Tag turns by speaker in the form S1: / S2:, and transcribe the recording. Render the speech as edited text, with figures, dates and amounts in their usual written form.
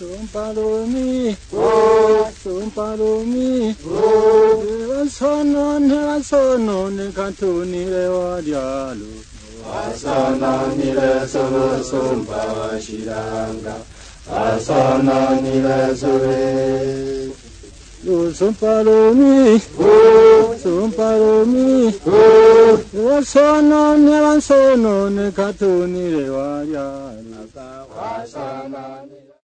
S1: Sumpalumi, Sumpalumi, Nevasono, Nekatuni, Rewadialu,
S2: Asana nile sono sumpa shiranga, Asana nile sore.
S1: Sumpalumi, Sumpalumi, Nevasono, Nekatuni, Rewadialu,
S2: Asana